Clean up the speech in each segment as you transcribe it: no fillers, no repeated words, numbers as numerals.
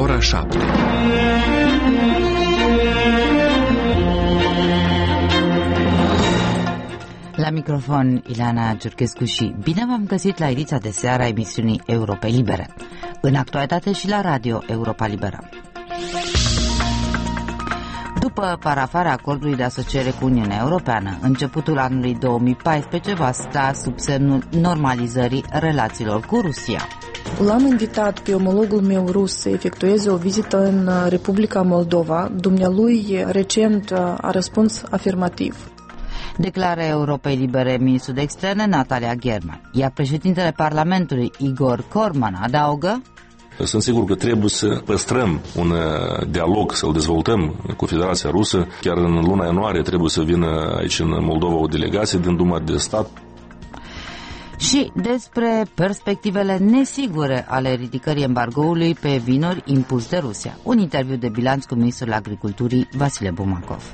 ora 7. La microfon, Ileana Giurchescu și bine v-am găsit la ediția de seară a emisiunii Europa Libere, în actualitate și la Radio Europa Liberă. După parafarea acordului de asociere cu Uniunea Europeană, începutul anului 2014 va sta sub semnul normalizării relațiilor cu Rusia. L-am invitat pe omologul meu rus să efectueze o vizită în Republica Moldova. Dumnealui recent a răspuns afirmativ. Declară Europei Libere ministrul de externe Natalia German. Iar președintele Parlamentului Igor Corman adaugă: Sunt sigur că trebuie să păstrăm un dialog, să-l dezvoltăm cu Federația Rusă. Chiar în luna ianuarie trebuie să vină aici în Moldova o delegație din Duma de Stat. Și despre perspectivele nesigure ale ridicării embargoului pe vinuri impus de Rusia. Un interviu de bilanț cu ministrul agriculturii Vasile Bumacov.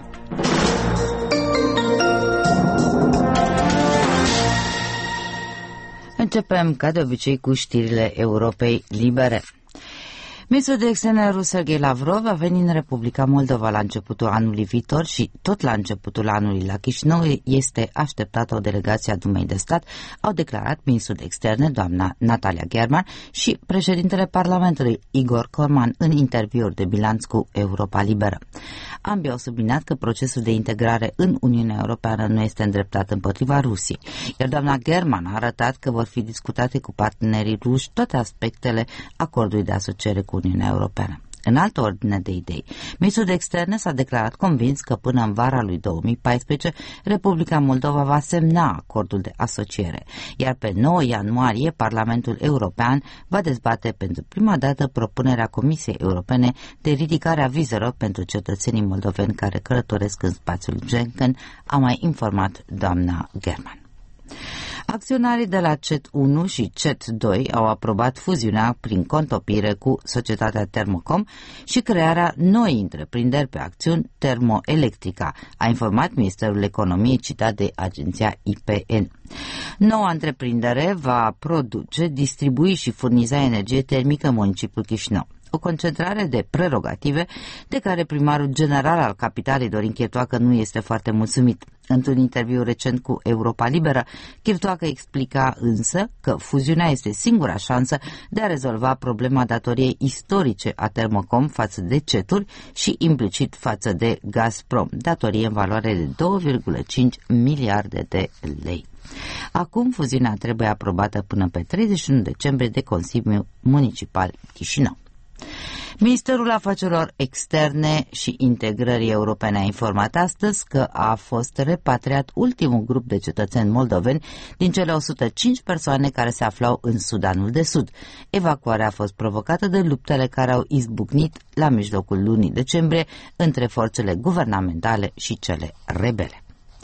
Începem, ca de obicei, cu știrile Europei Libere. Ministrul de externe rus Sergei Lavrov a venit în Republica Moldova la începutul anului viitor și tot la începutul anului la Chișinău este așteptată o delegație a Dumei de Stat, au declarat ministrul de externe, doamna Natalia German, și președintele Parlamentului Igor Corman în interviuri de bilanț cu Europa Liberă. Ambii au subliniat că procesul de integrare în Uniunea Europeană nu este îndreptat împotriva Rusiei, iar doamna German a arătat că vor fi discutate cu partenerii ruși toate aspectele acordului de asociere cu Uniunea Europeană. În altă ordine de idei, ministrul de externe s-a declarat convins că până în vara lui 2014 Republica Moldova va semna acordul de asociere, iar pe 9 ianuarie Parlamentul European va dezbate pentru prima dată propunerea Comisiei Europene de ridicare a vizelor pentru cetățenii moldoveni care călătoresc în spațiul Schengen, a mai informat doamna German. Acționarii de la CET1 și CET2 au aprobat fuziunea prin contopire cu societatea Termocom și crearea noi întreprinderi pe acțiuni Termoelectrica, a informat Ministerul Economiei citat de agenția IPN. Noua întreprindere va produce, distribui și furniza energie termică în municipiul Chișinău. O concentrare de prerogative de care primarul general al capitalei Dorin Chirtoacă nu este foarte mulțumit. Într-un interviu recent cu Europa Liberă, Chirtoacă explica însă că fuziunea este singura șansă de a rezolva problema datoriei istorice a Termocom față de CETuri și implicit față de Gazprom, datorie în valoare de 2,5 miliarde de lei. Acum fuziunea trebuie aprobată până pe 31 decembrie de Consiliul Municipal Chișinău. Ministerul Afacerilor Externe și Integrării Europene a informat astăzi că a fost repatriat ultimul grup de cetățeni moldoveni din cele 105 persoane care se aflau în Sudanul de Sud. Evacuarea a fost provocată de luptele care au izbucnit la mijlocul lunii decembrie între forțele guvernamentale și cele rebele.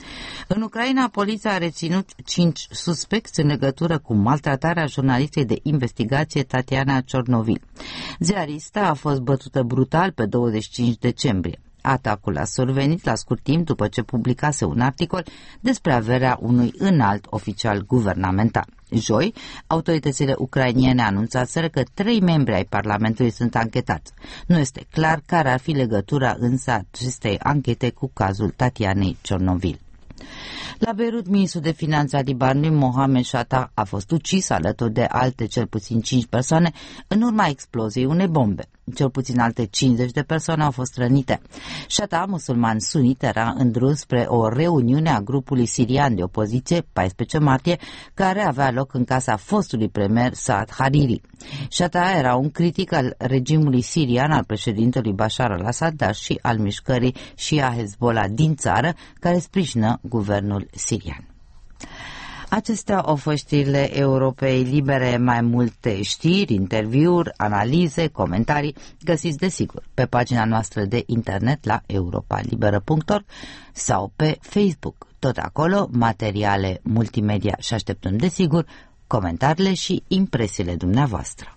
În Ucraina, poliția a reținut 5 suspecți în legătură cu maltratarea jurnalistei de investigație Tatiana Ciornovil. Ziarista a fost bătută brutal pe 25 decembrie. Atacul a survenit la scurt timp după ce publicase un articol despre averea unui înalt oficial guvernamental. Joi, autoritățile ucrainiene anunțaseră că 3 membri ai Parlamentului sunt anchetați. Nu este clar care ar fi legătura însă acestei anchete cu cazul Tatianei Ciornovil. La Beirut, ministrul de finanțe al Libanului, Mohamed Shattah, a fost ucis alături de alte cel puțin 5 persoane în urma exploziei unei bombe. Cel puțin alte 50 de persoane au fost rănite. Shattah, musulman sunit, era în drum spre o reuniune a grupului sirian de opoziție, 14 martie, care avea loc în casa fostului premier Saad Hariri. Shattah era un critic al regimului sirian al președintelui Bashar al-Assad, dar și al mișcării Shia Hezbollah din țară, care sprijină guvernul sirian. Acestea au fost știrile Europei Libere. Mai multe știri, interviuri, analize, comentarii găsiți desigur pe pagina noastră de internet la europalibera.org sau pe Facebook. Tot acolo materiale multimedia și așteptăm desigur comentariile și impresiile dumneavoastră.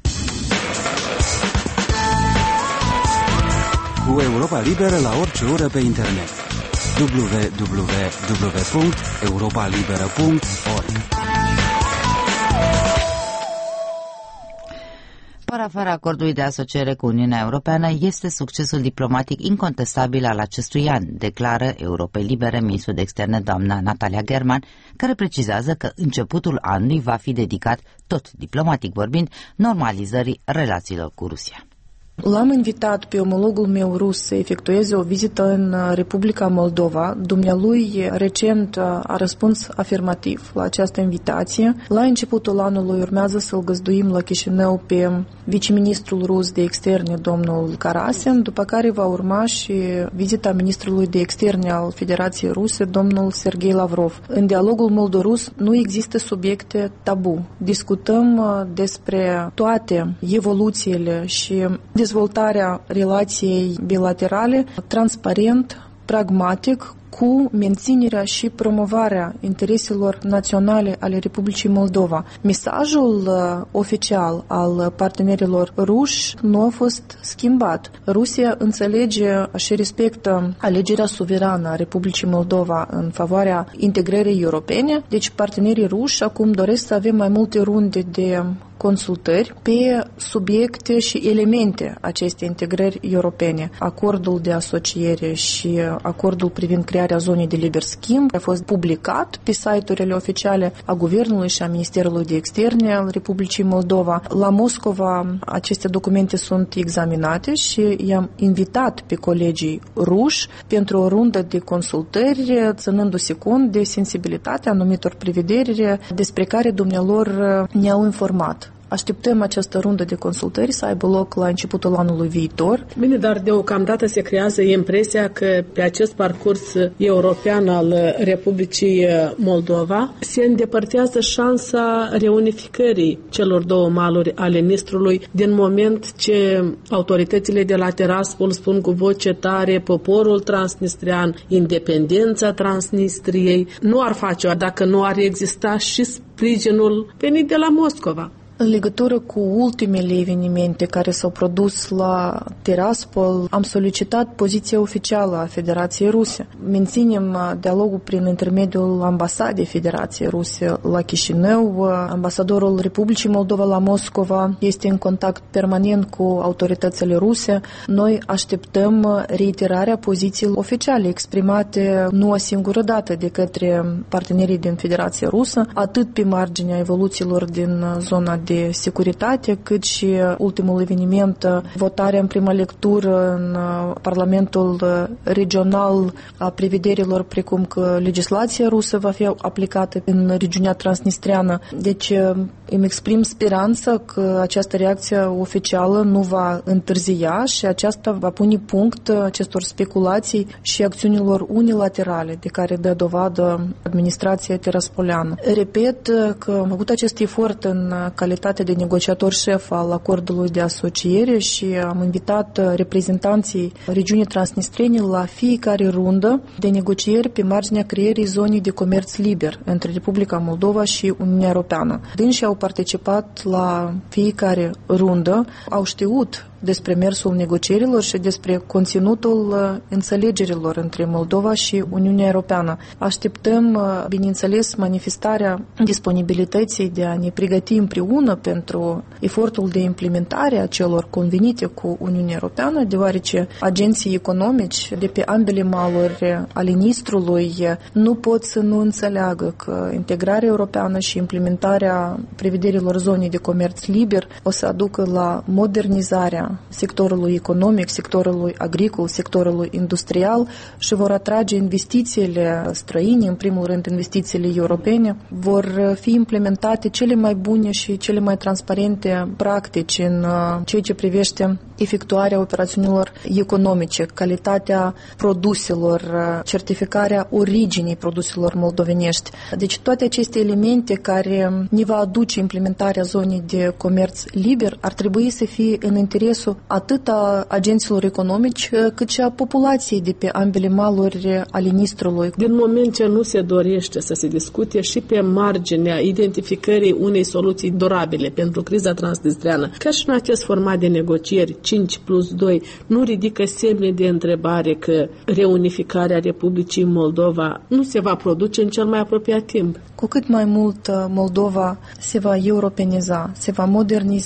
Cu Europa Liberă la orice oră pe internet. www.europalibera.org. Parapharea acordului de asociere cu Uniunea Europeană este succesul diplomatic incontestabil al acestui an, declară Europei Libere ministrul de externe doamna Natalia German, care precizează că începutul anului va fi dedicat, tot diplomatic vorbind, normalizării relațiilor cu Rusia. L-am invitat pe omologul meu rus să efectueze o vizită în Republica Moldova. Dumnealui recent a răspuns afirmativ la această invitație. La începutul anului urmează să-l găzduim la Chișinău pe viceministrul rus de externe, domnul Karasin, după care va urma și vizita ministrului de externe al Federației Ruse, domnul Sergei Lavrov. În dialogul moldo-rus nu există subiecte tabu. Discutăm despre toate evoluțiile și dezvoltarea relației bilaterale transparent, pragmatic, cu menținerea și promovarea intereselor naționale ale Republicii Moldova. Mesajul oficial al partenerilor ruși nu a fost schimbat. Rusia înțelege și respectă alegerea suverană a Republicii Moldova în favoarea integrării europene, deci partenerii ruși acum doresc să avem mai multe runde de consultări pe subiecte și elemente acestei integrări europene. Acordul de asociere și acordul privind crearea zonei de liber schimb a fost publicat pe site-urile oficiale a Guvernului și a Ministerului de Externe al Republicii Moldova. La Moscova aceste documente sunt examinate și i-am invitat pe colegii ruși pentru o rundă de consultări, ținându-se cont de sensibilitatea anumitor prevederi despre care dumnealor ne-au informat. Așteptăm această rundă de consultări să aibă loc la începutul anului viitor. Bine, dar deocamdată se creează impresia că pe acest parcurs european al Republicii Moldova se îndepărtează șansa reunificării celor două maluri ale Nistrului, din moment ce autoritățile de la Tiraspol spun cu voce tare poporul transnistrian, independența Transnistriei. Nu ar face-o dacă nu ar exista și sprijinul venit de la Moscova. În legătură cu ultimele evenimente care s-au produs la Tiraspol, am solicitat poziția oficială a Federației Ruse. Menținem dialogul prin intermediul ambasadei Federației Ruse la Chișinău. Ambasadorul Republicii Moldova la Moscova este în contact permanent cu autoritățile ruse. Noi așteptăm reiterarea pozițiilor oficiale exprimate nu o singură dată de către partenerii din Federația Rusă, atât pe marginea evoluțiilor din zona de securitate, cât și ultimul eveniment, votarea în prima lectură în Parlamentul regional a prevederilor precum că legislația rusă va fi aplicată în regiunea transnistreană. Deci îmi exprim speranța că această reacție oficială nu va întârzia și aceasta va pune punct acestor speculații și acțiunilor unilaterale de care dă dovadă administrația tiraspoleană. Repet că am avut acest efort în calitate de negociator șef al acordului de asociere și am invitat reprezentanții regiunii transnistrene la fiecare rundă de negocieri pe marginea creierii zonei de comerț liber între Republica Moldova și Uniunea Europeană. Dânsii au participat la fiecare rundă, au știut despre mersul negocierilor și despre conținutul înțelegerilor între Moldova și Uniunea Europeană. Așteptăm, bineînțeles, manifestarea disponibilității de a ne pregăti împreună pentru efortul de implementare a celor convenite cu Uniunea Europeană, deoarece agenții economici de pe ambele maluri ale Nistrului nu pot să nu înțeleagă că integrarea europeană și implementarea prevederilor zonei de comerț liber o să aducă la modernizarea sectorului economic, sectorului agricol, sectorului industrial și vor atrage investițiile străine, în primul rând investițiile europene, vor fi implementate cele mai bune și cele mai transparente practici în ceea ce privește efectuarea operațiunilor economice, calitatea produselor, certificarea originii produselor moldovenești. Deci toate aceste elemente care ne va aduce implementarea zonei de comerț liber ar trebui să fie în interesul atât a agenților economici cât și a populației de pe ambele maluri ale Nistrului. Din moment ce nu se dorește să se discute și pe marginea identificării unei soluții durabile pentru criza transnistreană, ca și în acest format de negocieri 5+2, nu ridică semne de întrebare că reunificarea Republicii Moldova nu se va produce în cel mai apropiat timp? Cu cât mai mult Moldova se va europeniza, se va moderniza,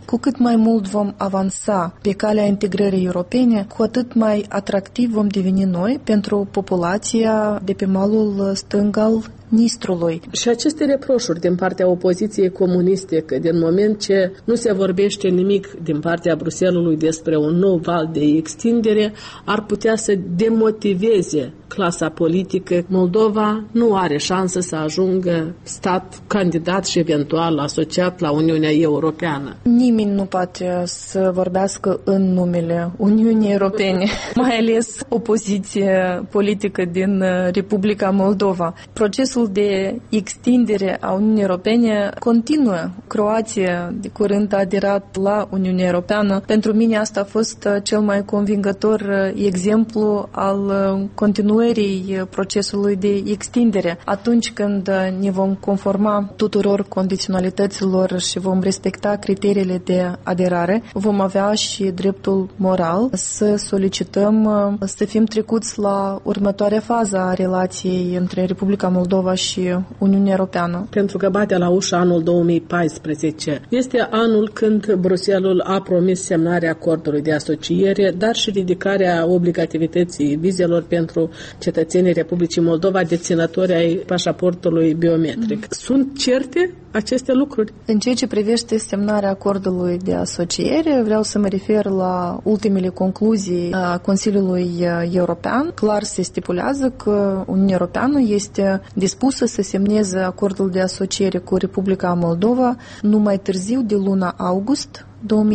Cu cât mai mult vom avansa pe calea integrării europene, cu atât mai atractiv vom deveni noi pentru populația de pe malul stâng al Nistrului. Și aceste reproșuri din partea opoziției comuniste, că din moment ce nu se vorbește nimic din partea Bruxellesului despre un nou val de extindere, ar putea să demotiveze clasa politică. Moldova nu are șansă să ajungă stat candidat și eventual asociat la Uniunea Europeană. Nimeni nu poate să vorbească în numele Uniunii Europene, mai ales opoziția politică din Republica Moldova. Procesul de extindere a Uniunii Europene continuă. Croația de curând a aderat la Uniunea Europeană. Pentru mine asta a fost cel mai convingător exemplu al continuării procesului de extindere. Atunci când ne vom conforma tuturor condiționalităților și vom respecta criteriile de aderare, vom avea și dreptul moral să solicităm să fim trecuți la următoarea fază a relației între Republica Moldova și Uniunea Europeană. Pentru că bate la ușă anul 2014. Este anul când Bruxelles a promis semnarea acordului de asociere, dar și ridicarea obligativității vizelor pentru cetățenii Republicii Moldova deținători ai pașaportului biometric. Sunt certe aceste lucruri? În ceea ce privește semnarea acordului de asociere, vreau să mă refer la ultimele concluzii a Consiliului European. Clar se stipulează că Uniunea Europeană este dispusă să semneze acordul de asociere cu Republica Moldova nu mai târziu de luna august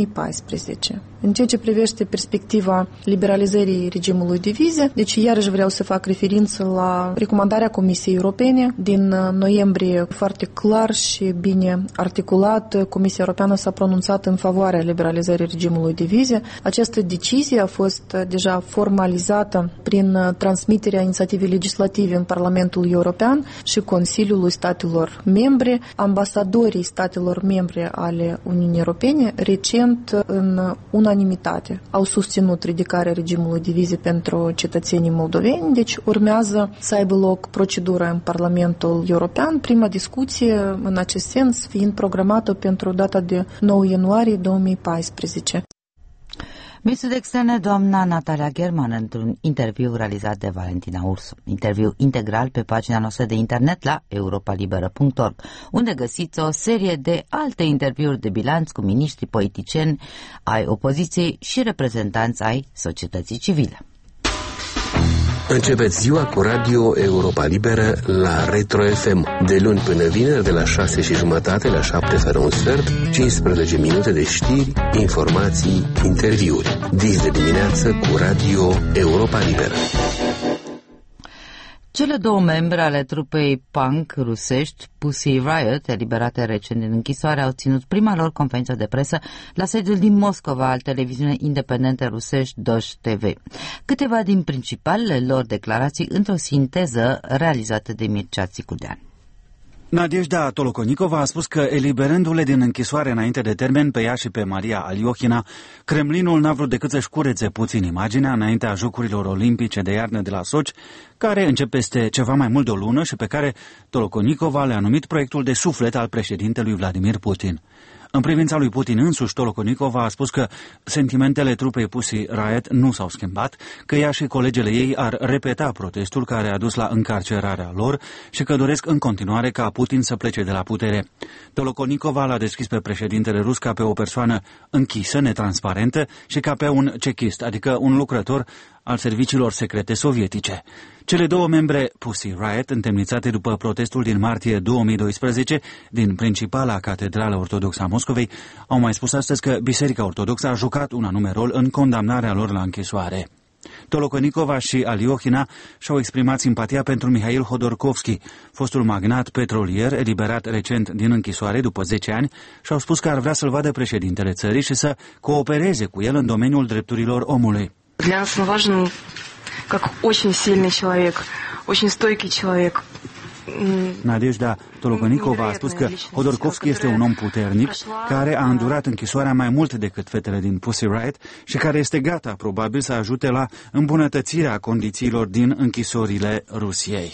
2014. În ceea ce privește perspectiva liberalizării regimului de vize, deci iarăși vreau să fac referință la recomandarea Comisiei Europene din noiembrie, foarte clar și bine articulat. Comisia Europeană s-a pronunțat în favoarea liberalizării regimului de vize. Această decizie a fost deja formalizată prin transmiterea inițiativei legislative în Parlamentul European și Consiliului statelor membre. Ambasadorii statelor membre ale Uniunii Europene recent în unanimitate au susținut ridicarea regimului de vize pentru cetățenii moldoveni, deci urmează să aibă loc procedura în Parlamentul European, prima discuție în acest sens fiind programată pentru data de 9 ianuarie 2014. Ministrul de Externe, doamna Natalia German, într-un interviu realizat de Valentina Ursu. Interviu integral pe pagina noastră de internet la europalibera.org, unde găsiți o serie de alte interviuri de bilanț cu miniștri politicieni ai opoziției și reprezentanți ai societății civile. Începeți ziua cu Radio Europa Liberă la Retro FM. De luni până vineri, de la 6:30 la 7:45, 15 minute de știri, informații, interviuri. Dis de dimineață cu Radio Europa Liberă. Cele două membre ale trupei punk rusești, Pussy Riot, eliberate recent din închisoare, au ținut prima lor conferință de presă la sediul din Moscova al televiziunii independente rusești Dosh TV. Câteva din principalele lor declarații într-o sinteză realizată de Mircea Țicudean. Nadejda Tolokonikova a spus că, eliberându-le din închisoare înainte de termen pe ea și pe Maria Aliohina, Kremlinul n-a vrut decât să-și curețe puțin imaginea înaintea Jocurilor Olimpice de iarnă de la Sochi, care încep peste ceva mai mult de o lună și pe care Tolokonikova le-a numit proiectul de suflet al președintelui Vladimir Putin. În privința lui Putin însuși, Tolokonikova a spus că sentimentele trupei Pussy Riot nu s-au schimbat, că ea și colegele ei ar repeta protestul care a dus la încarcerarea lor și că doresc în continuare ca Putin să plece de la putere. Tolokonikova l-a descris pe președintele rus ca pe o persoană închisă, netransparentă și ca pe un chechist, adică un lucrător al serviciilor secrete sovietice. Cele două membre Pussy Riot, întemnițate după protestul din martie 2012 din principala catedrală ortodoxă a Moscovei, au mai spus astăzi că Biserica Ortodoxă a jucat un anume rol în condamnarea lor la închisoare. Tolokonikova și Aliohina și-au exprimat simpatia pentru Mihail Hodorkovski, fostul magnat petrolier eliberat recent din închisoare după 10 ani, și au spus că ar vrea să-l vadă președintele țării și să coopereze cu el în domeniul drepturilor omului. Для нас он важен как очень сильный человек, очень стойкий человек. Nadejda Tolokonikova a spus că Hodorkovski este un om puternic, care a îndurat închisoarea mai mult decât fetele din Pussy Riot și care este gata, probabil, să ajute la îmbunătățirea condițiilor din închisorile Rusiei.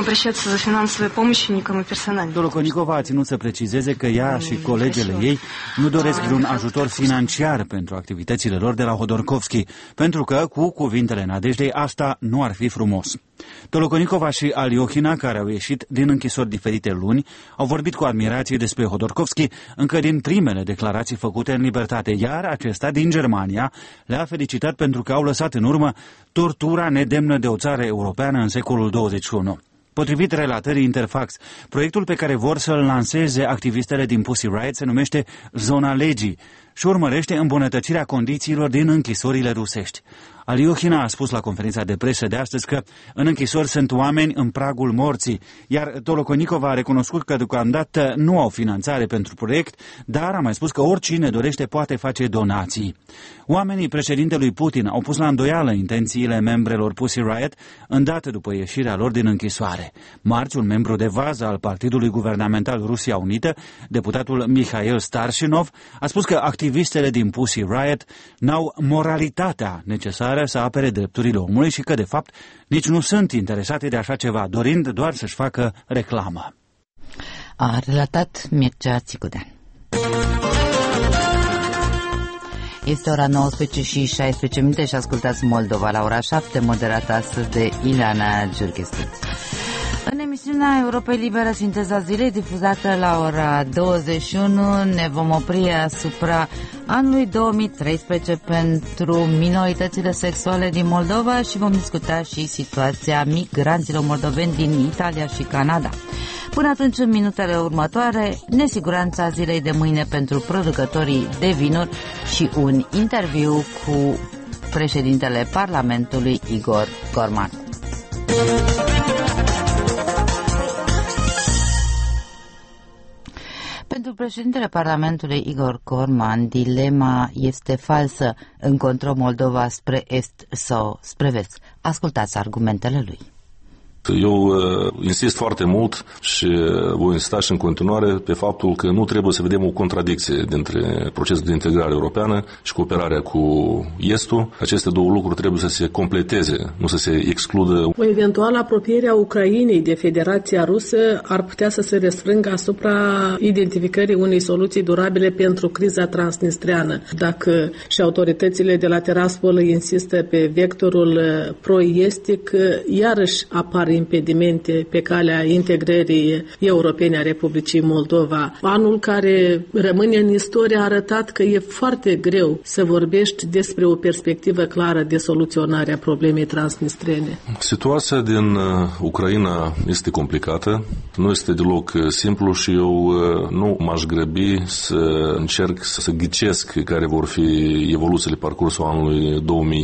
Tolokonikova a ținut să precizeze că ea și colegele ei nu doresc vreun ajutor financiar pentru activitățile lor de la Hodorkovski, pentru că, cu cuvintele Nadejdei, asta nu ar fi frumos. Tolokonikova și Aliohina, care au ieșit din închisori diferite luni, au vorbit cu admirație despre Hodorkovski încă din primele declarații făcute în libertate, iar acesta din Germania le-a felicitat pentru că au lăsat în urmă tortura nedemnă de o țară europeană în secolul 21. Potrivit relatării Interfax, proiectul pe care vor să-l lanseze activistele din Pussy Riot se numește Zona Legii și urmărește îmbunătățirea condițiilor din închisorile rusești. Aliohina a spus la conferința de presă de astăzi că în închisori sunt oameni în pragul morții, iar Tolokonikova a recunoscut că deocamdată nu au finanțare pentru proiect, dar a mai spus că oricine dorește poate face donații. Oamenii președintelui Putin au pus la îndoială intențiile membrelor Pussy Riot îndată după ieșirea lor din închisoare. Marți, un membru de vază al Partidului Guvernamental Rusia Unită, deputatul Mikhail Starshinov, a spus că activistele din Pussy Riot n-au moralitatea necesară să apere drepturile omului și că, de fapt, nici nu sunt interesate de așa ceva, dorind doar să-și facă reclamă. A relatat Mircea Țicudean. Este ora 19 și 16 minute și ascultați Moldova la ora 7, moderată astăzi de Ileana Giurghescu. În emisiunea Europei Libere, Sinteza Zilei, difuzată la ora 21, ne vom opri asupra anului 2013 pentru minoritățile sexuale din Moldova și vom discuta și situația migranților moldoveni din Italia și Canada. Până atunci, în minutele următoare, nesiguranța zilei de mâine pentru producătorii de vinuri și un interviu cu președintele Parlamentului, Igor Corman. Pentru președintele Parlamentului Igor Corman, dilema este falsă: încotro Moldova, spre est sau spre vest. Ascultați argumentele lui. Eu insist foarte mult și voi insista și în continuare pe faptul că nu trebuie să vedem o contradicție dintre procesul de integrare europeană și cooperarea cu Estul. Aceste două lucruri trebuie să se completeze, nu să se excludă. O eventuală apropiere a Ucrainei de Federația Rusă ar putea să se restrângă asupra identificării unei soluții durabile pentru criza transnistreană. Dacă și autoritățile de la Tiraspol insistă pe vectorul pro-estic, iarăși apar impedimente pe calea integrării europene a Republicii Moldova. Anul care rămâne în istorie a arătat că e foarte greu să vorbești despre o perspectivă clară de soluționare a problemei transnistrene. Situația din Ucraina este complicată, nu este deloc simplu și eu nu m-aș grăbi să încerc să ghicesc care vor fi evoluțiile parcursul anului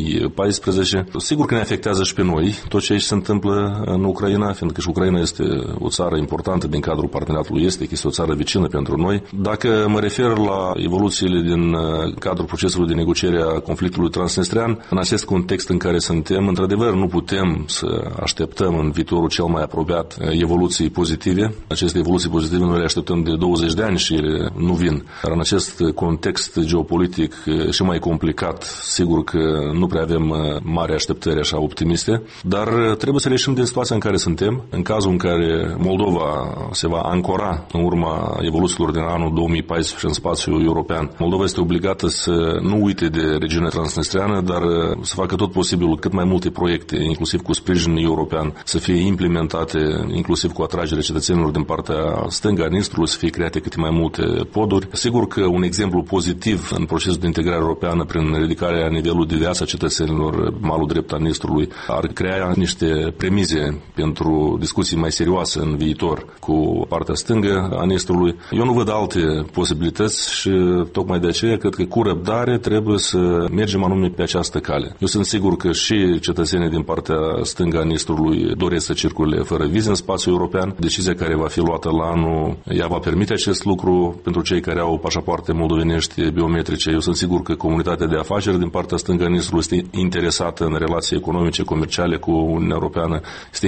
2014. Sigur că ne afectează și pe noi tot ce aici se întâmplă în Ucraina, fiindcă și Ucraina este o țară importantă din cadrul parteneriatului estic, este o țară vecină pentru noi. Dacă mă refer la evoluțiile din cadrul procesului de negociere a conflictului transnistrean, în acest context în care suntem, într-adevăr, nu putem să așteptăm în viitorul cel mai apropiat evoluții pozitive. Aceste evoluții pozitive noi le așteptăm de 20 de ani și ele nu vin. Dar în acest context geopolitic și mai complicat, sigur că nu prea avem mari așteptări așa optimiste, dar trebuie să reieșim din situația în care suntem. În cazul în care Moldova se va ancora în urma evoluțiilor din anul 2014 în spațiul european, Moldova este obligată să nu uite de regiunea transnistreană, dar să facă tot posibilul cât mai multe proiecte, inclusiv cu sprijin european, să fie implementate, inclusiv cu atragerea cetățenilor din partea stângă a Nistrului, să fie create câte mai multe poduri. Sigur că un exemplu pozitiv în procesul de integrare europeană prin ridicarea nivelului de viață a cetățenilor malul drept a Nistrului ar crea niște premize pentru discuții mai serioase în viitor cu partea stângă a Nistrului. Eu nu văd alte posibilități și tocmai de aceea cred că cu răbdare trebuie să mergem anume pe această cale. Eu sunt sigur că și cetățenii din partea stângă a Nistrului doresc să circule fără vize în spațiul european. Decizia care va fi luată la anul, ea va permite acest lucru pentru cei care au pașapoarte moldovenești biometrice. Eu sunt sigur că comunitatea de afaceri din partea stângă a Nistrului este interesată în relații economice, comerciale cu Uniunea Europeană, este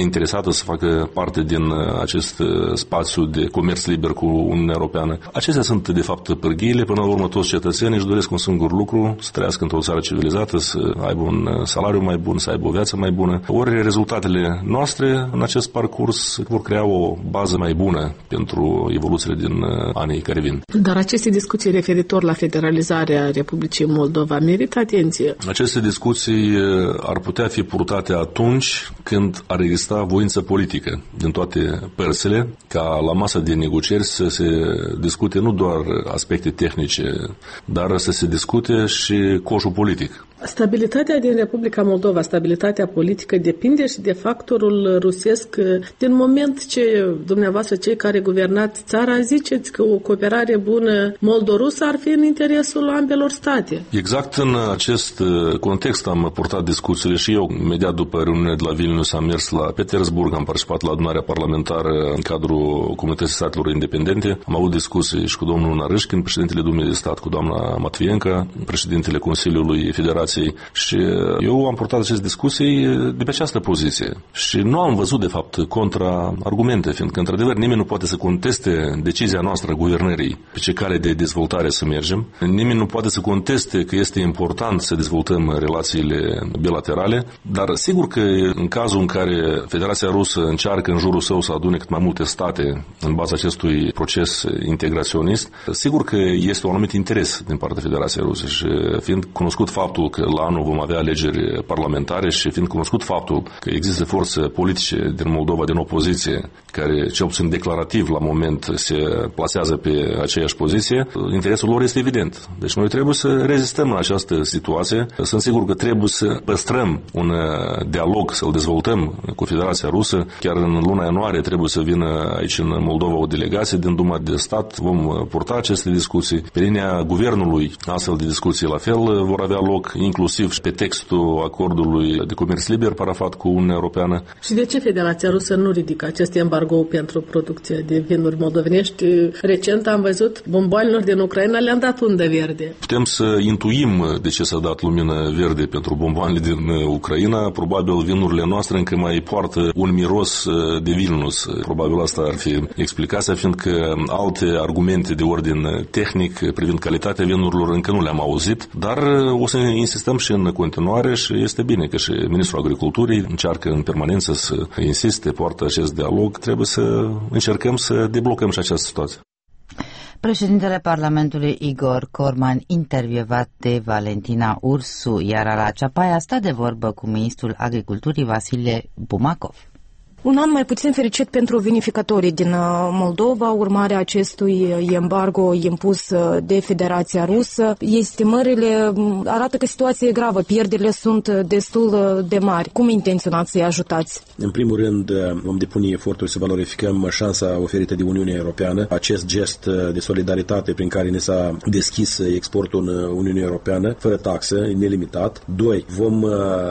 interesată să facă parte din acest spațiu de comerț liber cu Uniunea Europeană. Acestea sunt, de fapt, pârghiile. Până la urmă, toți cetățenii își doresc un singur lucru, să trăiască într-o țară civilizată, să aibă un salariu mai bun, să aibă o viață mai bună. Ori rezultatele noastre în acest parcurs vor crea o bază mai bună pentru evoluțiile din anii care vin. Dar aceste discuții referitor la federalizarea Republicii Moldova merită atenție. Aceste discuții ar putea fi purtate atunci când ar exista voință politică din toate părțile, ca la masa de negocieri să se discute nu doar aspecte tehnice, dar să se discute și coșul politic. Stabilitatea din Republica Moldova, stabilitatea politică, depinde și de factorul rusesc. Din moment ce dumneavoastră, cei care guvernați țara, ziceți că o cooperare bună moldo-rusă ar fi în interesul ambelor state. Exact în acest context am purtat discuțiile și eu. Imediat după reuniunea de la Vilnius am mers la Petersburg, am participat la adunarea parlamentară în cadrul Comunității Statelor Independente. Am avut discuții și cu domnul Narishkin, președintele Dumei de Stat, cu doamna Matvienka, președintele Consiliului Federației, și eu am purtat aceste discuții de pe această poziție. Și nu am văzut, de fapt, contra-argumente, fiindcă, într-adevăr, nimeni nu poate să conteste decizia noastră a guvernării pe ce cale de dezvoltare să mergem. Nimeni nu poate să conteste că este important să dezvoltăm relațiile bilaterale, dar sigur că în cazul în care Federația Rusă încearcă în jurul său să adune cât mai multe state în baza acestui proces integraționist, sigur că este un anumit interes din partea Federației Ruse și fiind cunoscut faptul că la anul vom avea alegeri parlamentare și fiind cunoscut faptul că există forțe politice din Moldova, din opoziție, care, cel puțin declarativ, la moment se plasează pe aceeași poziție, interesul lor este evident. Deci noi trebuie să rezistăm în această situație. Sunt sigur că trebuie să păstrăm un dialog, să-l dezvoltăm cu Federația Rusă. Chiar în luna ianuarie trebuie să vină aici în Moldova o delegație din Duma de Stat. Vom purta aceste discuții. Pe linia guvernului, astfel de discuții la fel vor avea loc, inclusiv și pe textul acordului de comerț liber parafat cu Uniunea Europeană. Și de ce Federația Rusă nu ridică acest embargo pentru producția de vinuri moldovenești? Recent am văzut bomboanelor din Ucraina le-am dat undă verde. Putem să intuim de ce s-a dat lumină verde pentru bomboanele din Ucraina. Probabil vinurile noastre încă mai poartă un miros de Vilnius. Probabil asta ar fi explicația, fiindcă alte argumente de ordin tehnic privind calitatea vinurilor încă nu le-am auzit, dar o să insistăm și în continuare și este bine că și Ministrul Agriculturii încearcă în permanență să insiste, poartă acest dialog. Trebuie să încercăm să deblocăm și această situație. Președintele Parlamentului Igor Corman, intervievat de Valentina Ursu, iar la Ceapaia sta de vorbă cu ministrul Agriculturii Vasile Bumakov. Un an mai puțin fericit pentru vinificatorii din Moldova, urmarea acestui embargo impus de Federația Rusă. Estimările arată că situația e gravă, pierderile sunt destul de mari. Cum intenționați să-i ajutați? În primul rând, vom depune eforturi să valorificăm șansa oferită de Uniunea Europeană, acest gest de solidaritate prin care ne s-a deschis exportul în Uniunea Europeană, fără taxă, nelimitat. 2. Vom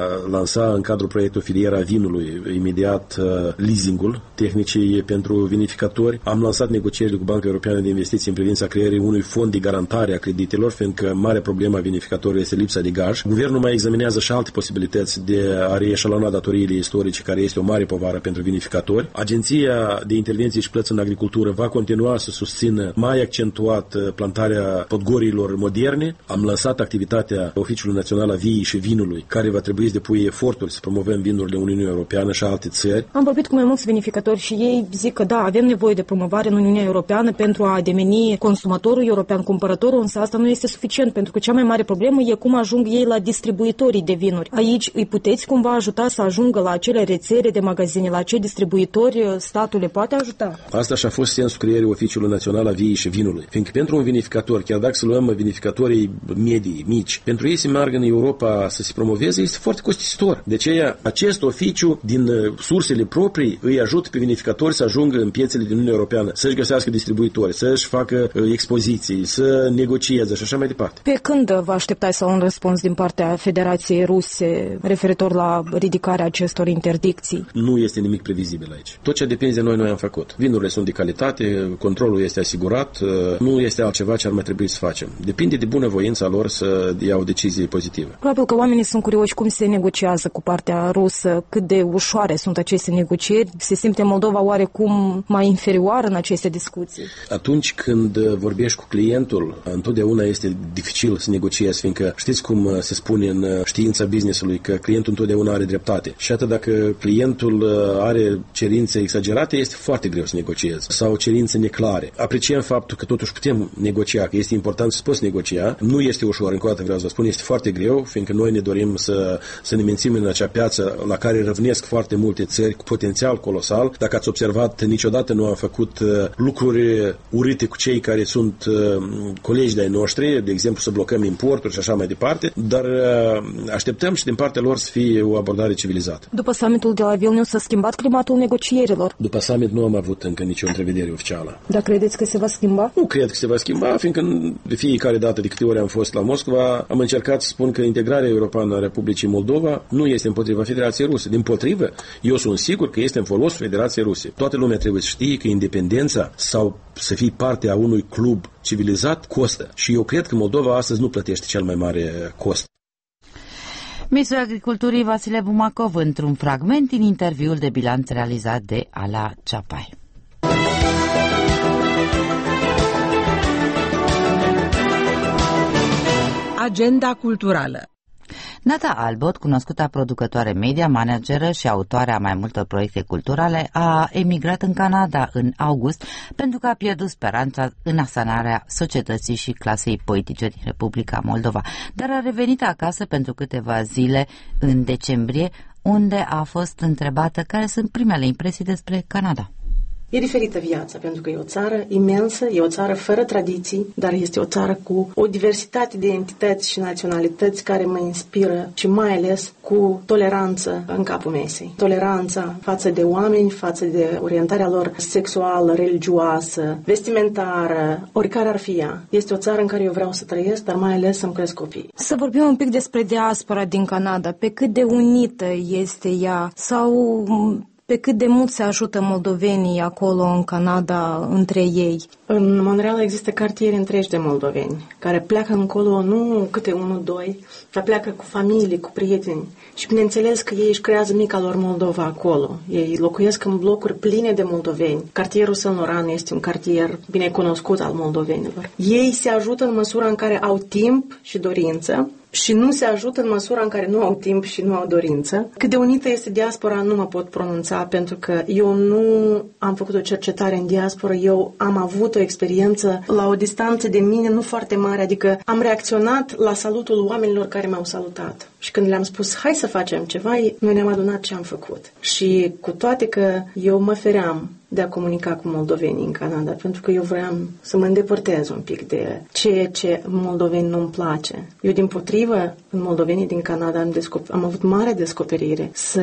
lansa în cadrul proiectului Filiera Vinului imediat leasingul tehnicii pentru vinificatori. Am lansat negocierile cu Banca Europeană de Investiții în privința creării unui fond de garantare a creditelor, fiindcă mare problema vinificatorilor este lipsa de gaj. Guvernul mai examinează și alte posibilități de a reeșalona datoriile istorice, care este o mare povară pentru vinificatori. Agenția de Intervenție și Plăți în Agricultură va continua să susțină mai accentuat plantarea podgorilor moderne. Am lansat activitatea Oficiului Național a Viei și Vinului, care va trebui să depuie eforturi să promovăm vinurile Uniunii Europeană și alte țări. Am vorbit cu mai mulți vinificatori și ei zic că da, avem nevoie de promovare în Uniunea Europeană pentru a deveni consumatorul european, cumpărătorul, însă asta nu este suficient, pentru că cea mai mare problemă e cum ajung ei la distribuitorii de vinuri. Aici îi puteți cumva ajuta să ajungă la acele rețele de magazine, la acei distribuitori, statul le poate ajuta? Asta și-a fost sensul creierii Oficiului Național a Viei și Vinului. Fiindcă pentru un vinificator, chiar dacă să luăm vinificatorii medii, mici, pentru ei să meargă în Europa să se promoveze, este foarte costisitor. De aceea, acest oficiu din sursele proprii îi ajută pe vinificatori să ajungă în piețele din Uniunea Europeană, să-și găsească distribuitori, să-și facă expoziții, să negocieze și așa mai departe. Pe când vă așteptați să un răspuns din partea Federației Ruse referitor la ridicarea acestor interdicții? Nu este nimic previzibil aici. Tot ce depinde de noi am făcut. Vinurile sunt de calitate, controlul este asigurat, nu este altceva ce ar mai trebui să facem. Depinde de bunăvoința lor să iau decizii pozitive. Probabil că oamenii sunt curioși cum se negociază cu partea rusă, cât de ușoare sunt aceste negocieri negocieri? Se simte Moldova oarecum mai inferioară în aceste discuții? Atunci când vorbești cu clientul, întotdeauna este dificil să negociezi, fiindcă știți cum se spune în știința business-ului că clientul întotdeauna are dreptate. Și atât dacă clientul are cerințe exagerate, este foarte greu să negociezi. Sau cerințe neclare. Apreciem faptul că totuși putem negocia, că este important să poți negocia. Nu este ușor, încă o dată vreau să vă spun, este foarte greu, fiindcă noi ne dorim să ne menținem în acea piață la care răvnesc foarte multe țări cu potențial colosal. Dacă ați observat, niciodată nu am făcut lucruri urâte cu cei care sunt colegi de-ai noștri, de exemplu să blocăm importuri și așa mai departe, dar așteptăm și din partea lor să fie o abordare civilizată. După summitul de la Vilnius s-a schimbat climatul negocierilor? După summit nu am avut încă nicio întrevedere oficială. Dar credeți că se va schimba? Nu cred că se va schimba, fiindcă de fiecare dată de câte ori am fost la Moscova, am încercat să spun că integrarea europeană a Republicii Moldova nu este împotriva Federației Ruse. Dimpotrivă, eu sunt sigur că este în folosul Federației Ruse. Toată lumea trebuie să știe că independența sau să fii parte a unui club civilizat costă. Și eu cred că Moldova astăzi nu plătește cel mai mare cost. Ministrul Agriculturii Vasile Bumacov într-un fragment din interviul de bilanț realizat de Ala Ceapai. Agenda culturală. Nata Albot, cunoscută producătoare media, manageră și autoare a mai multor proiecte culturale, a emigrat în Canada în august pentru că a pierdut speranța în asanarea societății și clasei politice din Republica Moldova, dar a revenit acasă pentru câteva zile în decembrie, unde a fost întrebată care sunt primele impresii despre Canada. E diferită viața, pentru că e o țară imensă, e o țară fără tradiții, dar este o țară cu o diversitate de entități și naționalități care mă inspiră și mai ales cu toleranță în capul mesei. Toleranța față de oameni, față de orientarea lor sexuală, religioasă, vestimentară, oricare ar fi ea. Este o țară în care eu vreau să trăiesc, dar mai ales să-mi cresc copii. Să vorbim un pic despre diaspora din Canada. Pe cât de unită este ea sau pe cât de mult se ajută moldovenii acolo în Canada între ei? În Montreal există cartiere întregi de moldoveni care pleacă încolo nu câte 1-2, dar pleacă cu familii, cu prieteni. Și bineînțeles că ei își creează mica lor Moldova acolo. Ei locuiesc în blocuri pline de moldoveni. Cartierul Săl-Noran este un cartier bine cunoscut al moldovenilor. Ei se ajută în măsura în care au timp și dorință și nu se ajută în măsura în care nu au timp și nu au dorință. Cât de unită este diaspora nu mă pot pronunța, pentru că eu nu am făcut o cercetare în diaspora, eu am avut o experiență la o distanță de mine nu foarte mare, adică am reacționat la salutul oamenilor care m-au salutat. Și când le-am spus, hai să facem ceva, noi ne-am adunat ce am făcut. Și cu toate că eu mă feream de a comunica cu moldovenii în Canada, pentru că eu vreau să mă îndepărtez un pic de ceea ce moldoveni nu-mi place. Eu, dimpotrivă, în moldovenii din Canada am avut mare descoperire să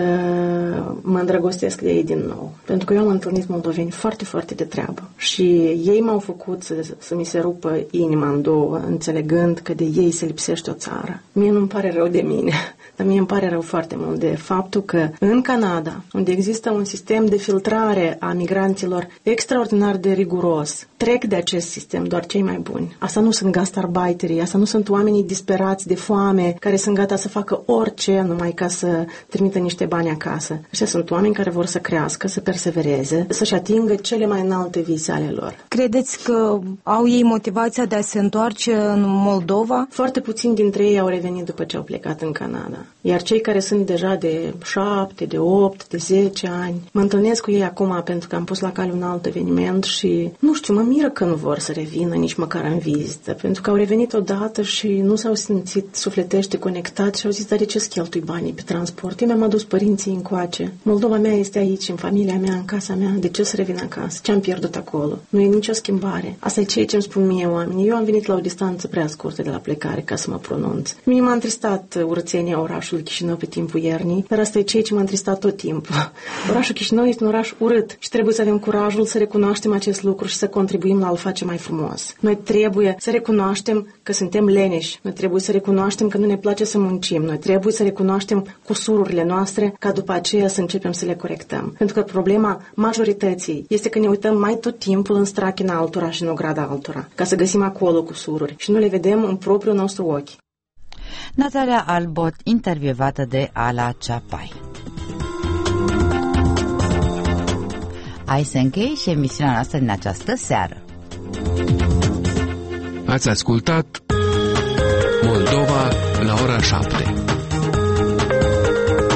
mă îndrăgostesc de ei din nou. Pentru că eu am întâlnit moldoveni foarte, foarte de treabă. Și ei m-au făcut să mi se rupă inima în două, înțelegând că de ei se lipsește o țară. Mie nu-mi pare rău de mine, dar mie îmi pare rău foarte mult de faptul că în Canada, unde există un sistem de filtrare a migranților extraordinar de riguros, trec de acest sistem doar cei mai buni. Asta nu sunt gastarbeiterii, asta nu sunt oamenii disperați de foame, care sunt gata să facă orice numai ca să trimită niște bani acasă. Așa sunt oameni care vor să crească, să persevereze, să-și atingă cele mai înalte vise ale lor. Credeți că au ei motivația de a se întoarce în Moldova? Foarte puțini dintre ei au revenit după ce au plecat în Canada. Iar cei care sunt deja de 7, de 8, de 10 ani, mă întâlnesc cu ei acum pentru că am pus la cale un alt eveniment și, nu știu, mă miră că nu vor să revină nici măcar în vizită, pentru că au revenit odată și nu s-au simțit sufletește conectați și au zis, dar de ce cheltui banii pe transport? Eu mi-am adus părinții încoace. Moldova mea este aici, în familia mea, în casa mea. De ce să revin acasă? Ce am pierdut acolo? Nu e nicio schimbare. Asta e ceea ce îmi spun mie oamenii. Eu am venit la o distanță prea scurtă de la plecare ca să mă pronunț. Mie m-a întristat urățenia orașului Chișinău pe timpul iernii, dar asta e ceea ce m-a întristat tot timpul. Orașul Chișinău este un oraș urât și trebuie să avem curajul să recunoaștem acest lucru și să contribuim la a-l face mai frumos. Noi trebuie să recunoaștem că suntem leneși, noi trebuie să recunoaștem că nu ne place să muncim, noi trebuie să recunoaștem cusururile noastre ca după aceea să începem să le corectăm. Pentru că problema majorității este că ne uităm mai tot timpul în strachina altora și în ograda altora, ca să găsim acolo cusururi și nu le vedem în propriul nostru ochi. Natalia Albot, intervievată de Ala Ceapai. Aici se încheie și emisiunea noastră din această seară. Ați ascultat Moldova la ora 7.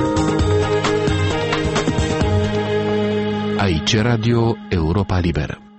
Aici Radio Europa Liberă.